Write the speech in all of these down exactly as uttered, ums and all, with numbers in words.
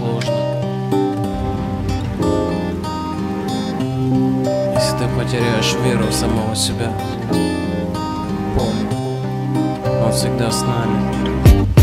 сложно. Если ты потеряешь веру в самого себя, помни, он всегда с нами.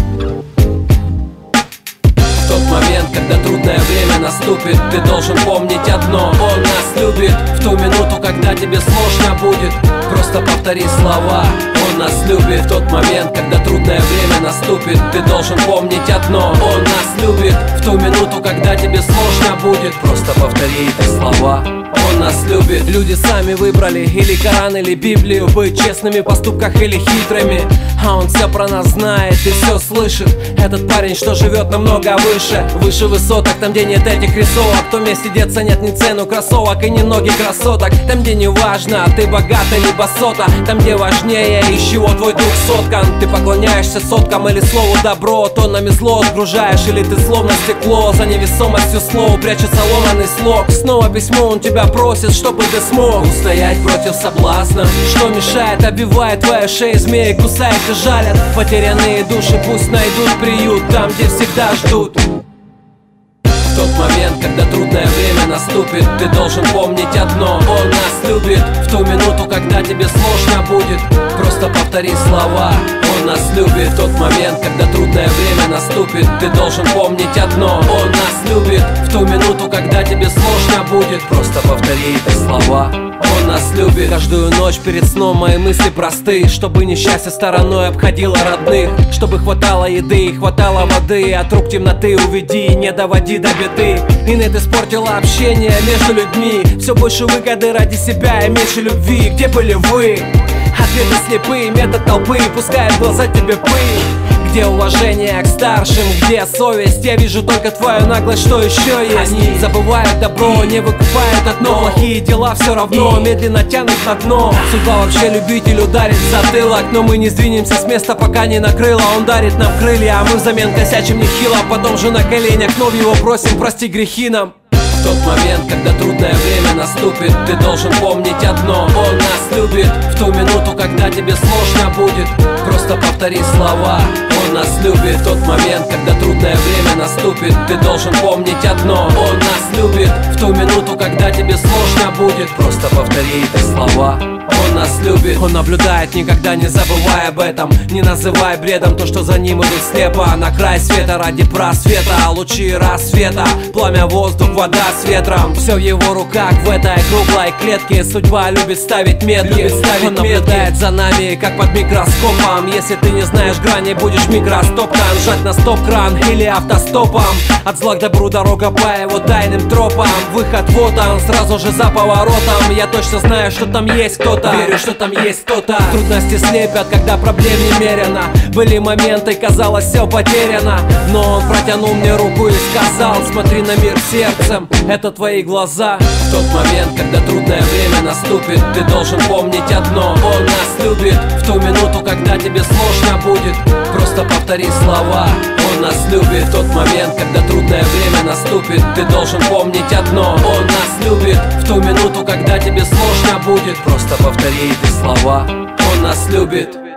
В тот момент, когда трудное время наступит, ты должен помнить одно: он нас любит. В ту минуту, когда тебе сложно будет, просто повтори слова: он нас любит. В тот момент, когда трудное время наступит, ты должен помнить одно: он нас любит. В ту минуту, когда тебе сложно будет, просто повтори эти слова: он нас любит. Люди сами выбрали или Коран, или Библию, быть честными в поступках или хитрыми. А он все про нас знает и все слышит. Этот парень, что живет намного выше, выше высоток, там, где нет этих рисовок. В том месте, где ценят не цену кроссовок и не ноги красоток. Там, где не важно, ты богат или басота. Там, где важнее, из чего твой дух соткан. Ты поклоняешься соткам или слову добро, тоннами зло сгружаешь, или ты словно стекло. За невесомостью слова прячется ломаный слог. Снова письмо он тебя просит, чтобы ты смог устоять против соблазна, что мешает, обвивает твою шею, змеи кусает и жалят. Потерянные души пусть найдут приют там, где всегда ждут. В тот момент, когда трудное время наступит, ты должен помнить одно: он нас любит. В ту минуту, когда тебе сложно будет, просто повтори слова: он нас любит. В тот момент, когда трудное время наступит, ты должен помнить одно: он нас любит. В ту минуту, когда тебе сложно будет, просто повтори эти слова: он нас любит. Каждую ночь перед сном мои мысли просты: чтобы несчастье стороной обходило родных, чтобы хватало еды и хватало воды, от рук темноты уведи и не доводи до беды. Инет испортила общение между людьми, все больше выгоды ради себя и меньше любви. Где были вы? Ответы слепые, метод толпы пускает в глаза тебе пыль. Где уважение к старшим, где совесть? Я вижу только твою наглость, что еще есть. Они забывают добро, не выкупают одно. Плохие дела все равно медленно тянут на дно. Судьба вообще любитель ударить в затылок, но мы не сдвинемся с места, пока не накрыло. Он дарит нам крылья, а мы взамен косячим нехило. Потом же на коленях вновь его просим прости грехи нам. В тот момент, когда трудное время наступит, ты должен помнить одно: он нас любит. В ту минуту, когда тебе сложно будет, просто повтори слова: он нас любит. В тот момент, когда трудное время наступит, ты должен помнить одно: он нас любит. В ту минуту, когда тебе сложно будет, просто повтори эти слова: он нас любит. Он наблюдает, никогда не забывай об этом. Не называй бредом то, что за ним идут слепо. На край света ради просвета, лучи рассвета, пламя, воздух, вода с ветром. Все в его руках, в этой круглой клетке. Судьба любит ставить метки, любит ставить он наблюдает метки за нами, как под микроскопом. Если ты не знаешь грани, будешь микростоптан. Жать на стоп-кран или автостопом. От зла к добру дорога по его тайным тропам. Выход вот он, сразу же за поворотом. Я точно знаю, что там есть кто-то, верю, что там есть кто-то. Трудности слепят, когда проблем немерено. Были моменты, казалось, все потеряно, но он протянул мне руку и сказал: смотри на мир сердцем, это твои глаза. В тот момент, когда трудное время наступит, ты должен помнить одно: он нас любит. В ту минуту, когда тебе сложно будет, просто повтори слова: он нас любит. В тот момент, когда трудное время наступит, ты должен помнить одно: он нас любит. В ту минуту, когда тебе сложно будет, просто повтори эти слова: он нас любит.